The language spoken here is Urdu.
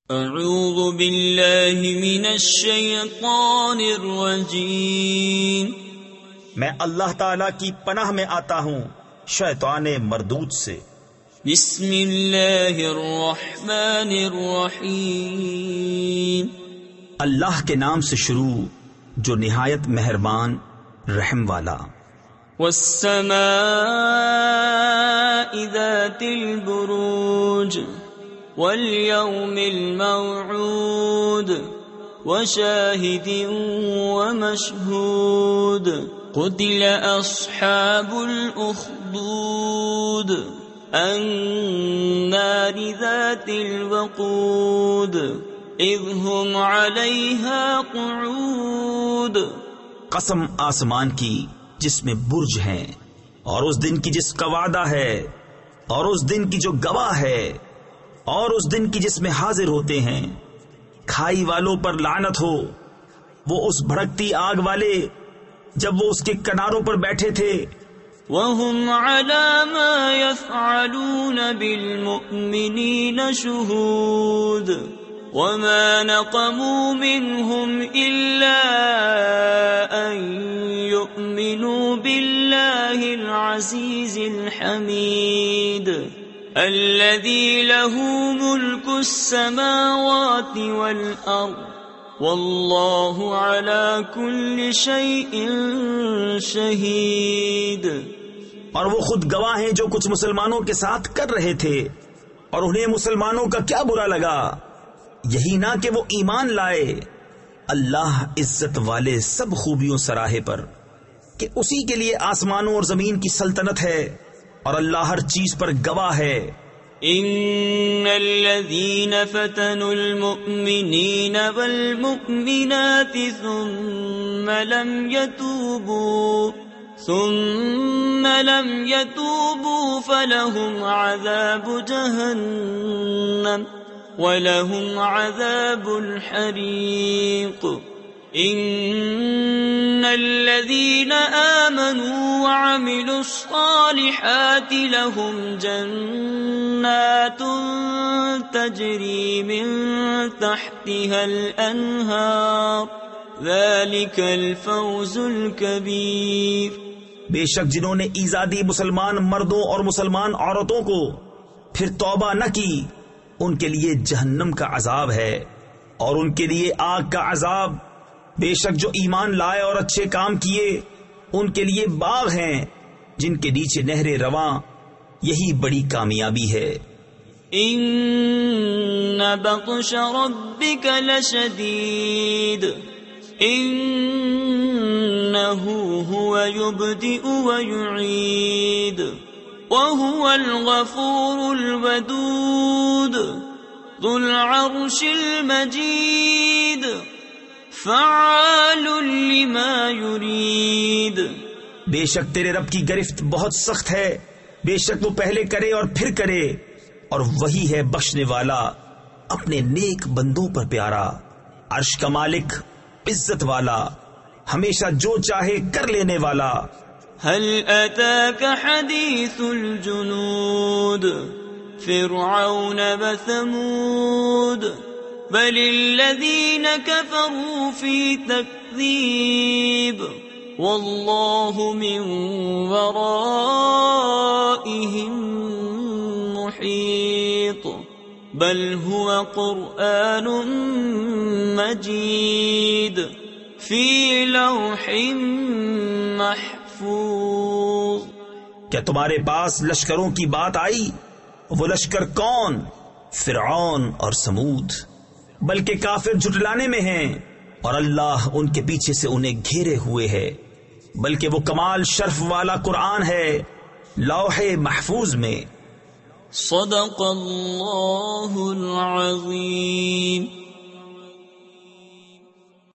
اعوذ باللہ من الشیطان الرجیم، میں اللہ تعالی کی پناہ میں آتا ہوں شیطان مردود سے۔ بسم اللہ الرحمن الرحیم، اللہ کے نام سے شروع جو نہایت مہربان رحم والا۔ والسماء ذات البروج واليوم الموعود وشاهد ومشهود قتل أصحاب الأخدود النار ذات الوقود إذ هم عليها قعود۔ قسم آسمان کی جس میں برج ہیں، اور اس دن کی جس کا وعدہ ہے، اور اس دن کی جو گواہ ہے، اور اس دن کی جس میں حاضر ہوتے ہیں۔ کھائی والوں پر لعنت ہو، وہ اس بھڑکتی آگ والے جب وہ اس کے کناروں پر بیٹھے تھے۔ وَهُمْ عَلَى مَا يَفْعَلُونَ بِالْمُؤْمِنِينَ شُهُودٌ وَمَا نَقَمُوا مِنْهُمْ إِلَّا أَن يُؤْمِنُوا بِاللَّهِ الْعَزِيزِ الْحَمِيدِ الذي له ملك السماوات والأرض والله على كل شيء شهيد۔ اور وہ خود گواہ ہیں جو کچھ مسلمانوں کے ساتھ کر رہے تھے، اور انہیں مسلمانوں کا کیا برا لگا، یہی نہ کہ وہ ایمان لائے۔ اللہ عزت والے سب خوبیوں سراہے پر کہ اسی کے لیے آسمانوں اور زمین کی سلطنت ہے، اور اللہ ہر چیز پر گواہ ہے۔ ان الذين فتنوا المؤمنين والمؤمنات ثم لم يتوبوا فلهم عذاب جهنم ولهم عذاب الحريق۔ ان الذين آمنوا وعملوا الصالحات لهم جنات تجري من تحتها الأنهار ذلك الفوز الكبير۔ بے شک جنہوں نے ایزادی مسلمان مردوں اور مسلمان عورتوں کو پھر توبہ نہ کی، ان کے لیے جہنم کا عذاب ہے، اور ان کے لیے آگ کا عذاب۔ بے شک جو ایمان لائے اور اچھے کام کیے، ان کے لیے باغ ہیں جن کے نیچے نہریں رواں، یہی بڑی کامیابی ہے۔ ان بطش ربک لشدید انه هو يبدئ ويعيد وهو الغفور الودود ذو العرش المجيد فعال لما يريد۔ بے شک تیرے رب کی گرفت بہت سخت ہے، بے شک وہ پہلے کرے اور پھر کرے، اور وہی ہے بخشنے والا اپنے نیک بندوں پر پیارا، عرش کا مالک، عزت والا، ہمیشہ جو چاہے کر لینے والا۔ هل اتاك حديث الجنود فرعون وثمود بل الذين كفروا في تكذيب والله من ورائهم محيط بل هو قرآن مجيد في لوح محفوظ۔ کیا تمہارے پاس لشکروں کی بات آئی؟ وہ لشکر کون؟ فرعون اور سمود۔ بلکہ کافر جھٹلانے میں ہیں، اور اللہ ان کے پیچھے سے انہیں گھیرے ہوئے ہے۔ بلکہ وہ کمال شرف والا قرآن ہے لوح محفوظ میں۔ صدق اللہ العظیم۔